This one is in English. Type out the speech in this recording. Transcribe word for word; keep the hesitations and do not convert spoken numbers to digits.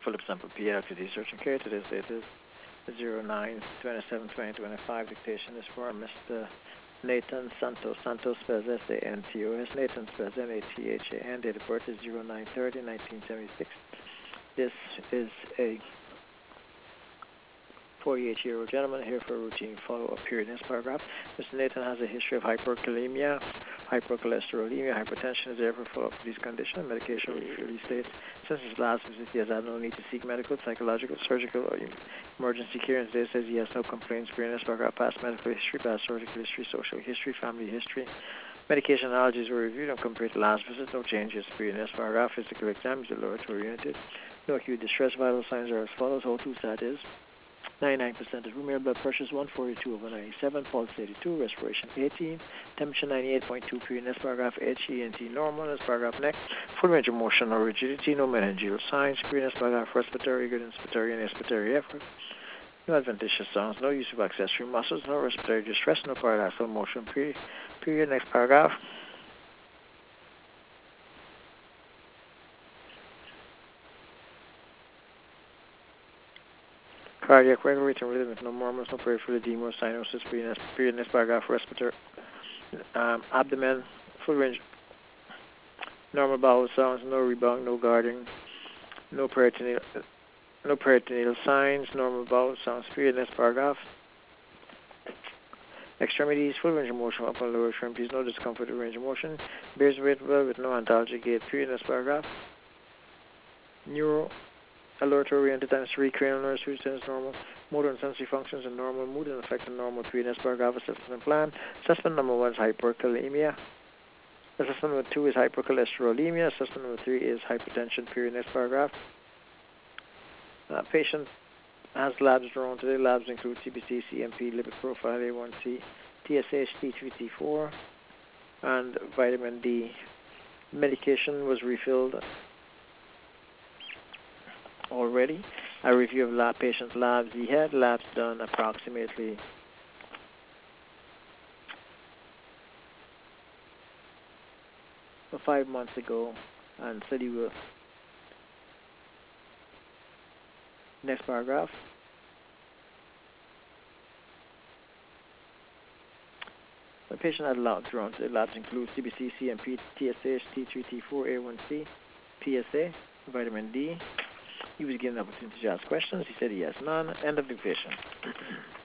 Philip Sample P. Activity Search and Care. Today's date is zero nine twenty-seven twenty twenty-five. Dictation is for Mister Nathan Santos. Santos spells S A N T O S. Nathan spells N A T H A N. Date of birth is zero nine thirty nineteen seventy-six. This is a forty-eight-year-old gentleman here for a routine follow-up period in this paragraph. Mister Nathan has a history of hyperkalemia, hypercholesterolemia, hypertension. Is there ever follow-up to these conditions? Medication really states since his last visit he has had no need to seek medical, psychological, surgical, or emergency care. And today says he has no complaints for in this paragraph. Past medical history, past surgical history, social history, family history. Medication allergies were reviewed and compared to last visit. No changes for in this paragraph. Physical exam is laboratory oriented. No acute distress. Vital signs are as follows. O two sat is ninety-nine percent of room air, blood pressure is one forty-two over ninety-seven, pulse eighty-two, respiration eighteen, temperature ninety-eight point two period. In this paragraph, H E N T normal. In this paragraph, neck, full range of motion or rigidity, no meningeal signs. Green. In this paragraph, respiratory, good inspiratory and expiratory effort. No adventitious sounds, no use of accessory muscles, no respiratory distress, no paradoxal motion period. period. Next paragraph. Cardiac regulating rhythm with no murmurs, no peripheral edema, or cyanosis. Period. In this paragraph, respiratory, um, abdomen, full range, normal bowel sounds, no rebound, no guarding, no peritoneal, no peritoneal signs, normal bowel sounds. Period. In this paragraph. Extremities, full range of motion, upper and lower extremities, no discomfort or range of motion. Bears weight well with no ontology gait. Period. In this paragraph. Neuro, alert oriented and three cranial nerves, which is normal. Motor and sensory functions are normal. Mood and affect are normal. Period. In this paragraph. Assessment plan. Assessment number one is hyperkalemia. Assessment number two is hypercholesterolemia. Assessment number three is hypertension. Period. In this paragraph. Uh, patient has labs drawn today. Labs include C B C, C M P, lipid profile, A one C, T S H, T three T four, and vitamin D. Medication was refilled already. A review of lab patient labs. He had labs done approximately five months ago, and said he will. Next paragraph. The patient had labs drawn today. Labs include C B C, C M P, T S H, T three T four, A one C, P S A, vitamin D. He was given the opportunity to ask questions. He said he has none. End of dictation.